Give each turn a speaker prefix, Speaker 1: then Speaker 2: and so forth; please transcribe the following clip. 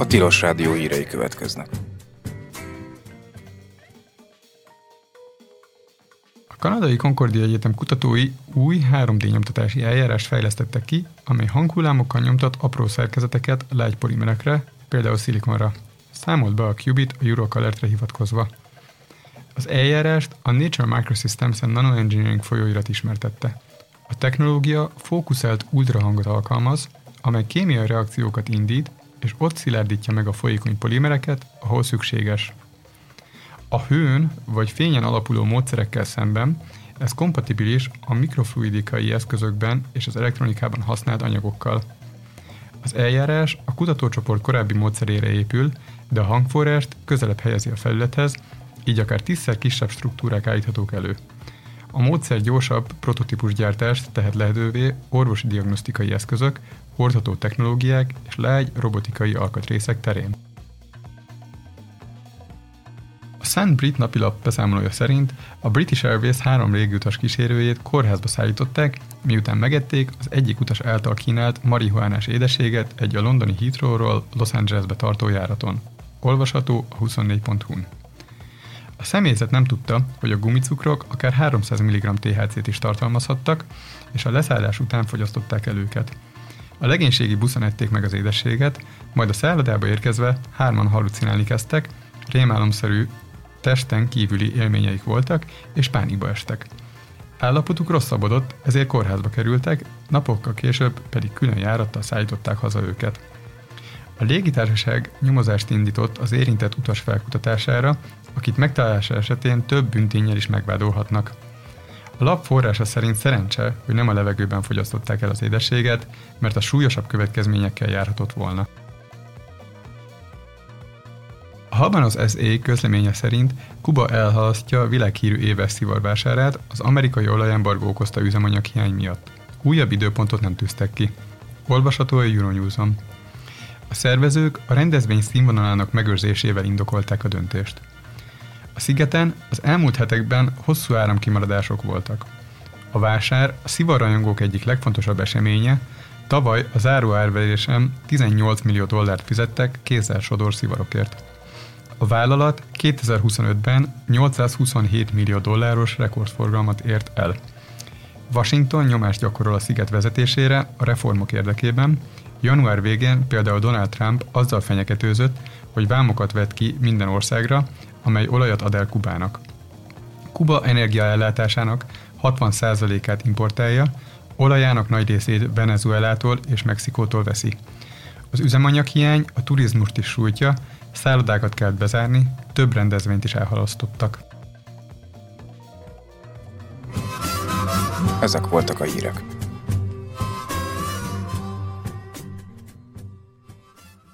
Speaker 1: Tilos Rádió hírei következnek.
Speaker 2: A kanadai Concordia Egyetem kutatói új 3D nyomtatási eljárást fejlesztettek ki, amely hanghullámokkal nyomtat apró szerkezeteket lágy polimerekre, például szilikonra. Számolt be a Qubit a Eurocolor-re hivatkozva. Az eljárást a Nature Microsystems and Nanoengineering folyóirat ismertette. A technológia fókuszált ultrahangot alkalmaz, amely kémiai reakciókat indít, és ott szilárdítja meg a folyékony polimereket, ahol szükséges. A hőn vagy fényen alapuló módszerekkel szemben ez kompatibilis a mikrofluidikai eszközökben és az elektronikában használt anyagokkal. Az eljárás a kutatócsoport korábbi módszerére épül, de a hangforrást közelebb helyezi a felülethez, így akár 10-szer kisebb struktúrák állíthatók elő. A módszer gyorsabb prototípusgyártást tehet lehetővé orvosi diagnosztikai eszközök, hordható technológiák és lágy robotikai alkatrészek terén. A Sun Brit napilap beszámolója szerint a British Airways 3 légiutas kísérőjét kórházba szállították, miután megették az egyik utas által kínált marihuánás édességet egy a londoni Heathrowról Los Angelesbe tartó járaton. Olvasható a 24.hu-n. A személyzet nem tudta, hogy a gumicukrok akár 300 mg THC-t is tartalmazhattak, és a leszállás után fogyasztották el őket. A legénységi buszon ették meg az édességet, majd a szállodába érkezve 3-an hallucinálni kezdtek, rémálomszerű testen kívüli élményeik voltak, és pánikba estek. Állapotuk rosszabbodott, ezért kórházba kerültek, napokkal később pedig külön járattal szállították haza őket. A légitársaság nyomozást indított az érintett utas felkutatására, akit megtalálása esetén több bűnténnyel is megvádolhatnak. A lap forrása szerint szerencse, hogy nem a levegőben fogyasztották el az édességet, mert a súlyosabb következményekkel járhatott volna. A Habanos SA közleménye szerint Kuba elhalasztja a világhírű éves szivarvásárát az amerikai olajembargó okozta üzemanyaghiány miatt. Újabb időpontot nem tűztek ki. Olvasható a Euronews-on. A szervezők a rendezvény színvonalának megőrzésével indokolták a döntést. A szigeten az elmúlt hetekben hosszú áramkimaradások voltak. A vásár a szivarrajongók egyik legfontosabb eseménye, tavaly a záró árverésen 18 millió dollárt fizettek kézzel sodor szivarokért. A vállalat 2025-ben 827 millió dolláros rekordforgalmat ért el. Washington nyomást gyakorol a sziget vezetésére a reformok érdekében. Január végén például Donald Trump azzal fenyegetőzött, hogy vámokat vet ki minden országra, amely olajat ad el Kubának. Kuba energiaellátásának 60%-át importálja, olajának nagy részét Venezuelától és Mexikótól veszi. Az üzemanyaghiány a turizmust is sújtja, szállodákat kellett bezárni, több rendezvényt is elhalasztottak.
Speaker 1: Ezek voltak a hírek.